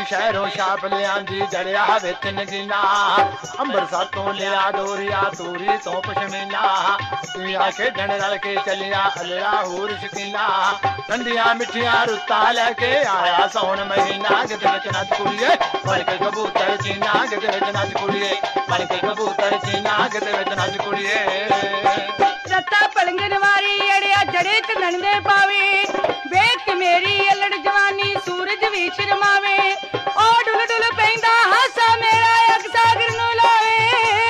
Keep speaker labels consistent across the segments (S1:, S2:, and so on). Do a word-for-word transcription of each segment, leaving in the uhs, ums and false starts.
S1: शहरों छाप लियांदी जड़िया विच नगीना अंबरसर तो लिया डोरिया तूरी तो पशमीना दुनिया खेडन रल के चलिया अलिया होर शकीना ठंडिया मिठिया रुत्ता लैके आया सौन महीना गिद्ध विच नच कुड़िए बन के कबूतर चीना गिद्ध विच नच कुड़िए बन के कबूतर चीना गिद्ध विच नच कुड़िए
S2: रत्ता पलंगन वारी अड़िया जड़े चनन दे पावे वेख मेरी अलड़ जवानी सूरज भी शर्मावे ओ डुल डुल पैंदा हासा मेरा अग सागर नु लावे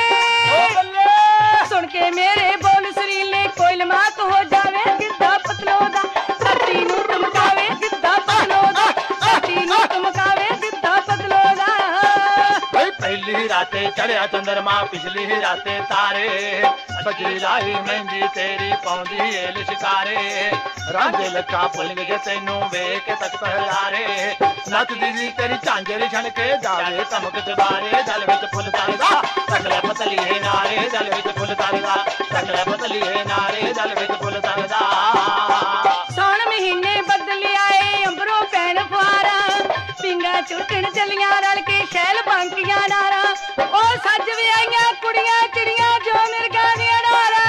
S2: सुन के मेरे बोल सरीले कोयल मात हो जावे गिद्धा पतलो दा धरती नु चमकावे गिद्धा पतलो दा धरती नु चमकावे गिद्धा पतलो दा
S1: पहली राते चढ़िया चंद्रमा पिछली राते तारे बजरी लाई मेहंदी तेरी पौंदी एल शिकारे रांझे लखा पुलिंग जे तेनू वेख तक पहलारे नच दीदी तेरी झांझरी छन के जावे तमक जबारे जल विच फुल तारदा तकले पतली है नारे जल विच फुल तारदा तकले पतली है नारे जल विच फुल तारदा
S2: सौन महीने बदल आए अंबरों पैन फुआरा पिंगा चुटन चलियां रल के शैल बांकियां नारा ओ सज विआईयां कुड़ियां चिड़ियां जो मिर्गां दियां नारा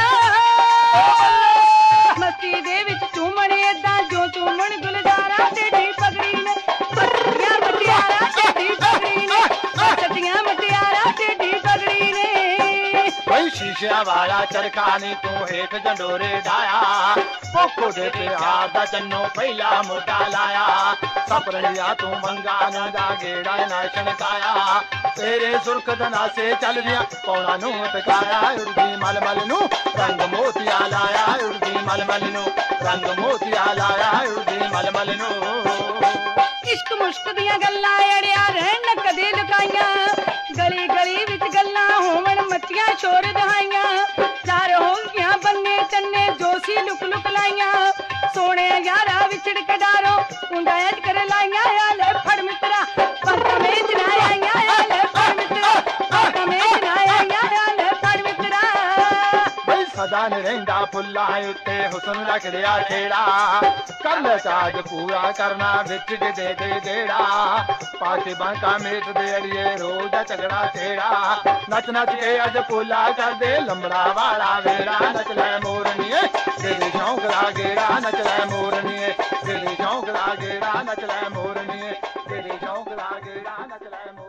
S2: मस्ती दे विच चूमण एदां जो चूमण गुलजारा टेढ़ी पगड़ी ने सच्चियां मटियारा टेढ़ी पगड़ी ने सच्चियां मटियारा टेढ़ी पगड़ी ने
S1: भाई शीशिया वाला चरखा नी तू हेठ जंडोरे डाया पोखो दे ते आदा चन्नो पहला मोटा लाया सपरलिया तू मंगा ना जा गेड़ा ना छणकाया तेरे सुर्ख दना से चल दिया पौड़ा नू टकाया उड़दी मलमल नू रंग मोतिया लाया उड़दी मलमल नू रंग मोतिया लाया उड़दी मलमल नू
S2: इश्क मुश्क दियां गल्लां अड़िया रहन न कदे लुकाइयां गली गली विच गल्लां होवन मच्चियां शोर दहाइयां चार होंगियां बन्ने चन्ने जोशी लुक लुक लाइयां सोने यारा विछड़ के डारो कुंडा अज कर लाइयां ले फड़ मित्रा पंका में जनाया ले फड़ मित्रा पंका में जनाया ले फड़ मित्रा
S1: भाई सदा न रहिंदा फुल्ला उत्ते हुसन रख लिया ठेड़ा कर ले चाज पूरा करना विच के दे दे गेड़ा पाके बांका मेट दे अड़िए रोज दा झगड़ा छेड़ा नच नच के अज पोला कर दे लंबड़ा वाला वेड़ा नच ले मोरनीए तेरे शौक ला गेड़ा नच ले मोरनीए तेरे शौक ला गेड़ा नच ले मोरनीए तेरे शौक ला गेड़ा नच ले मोरनीए।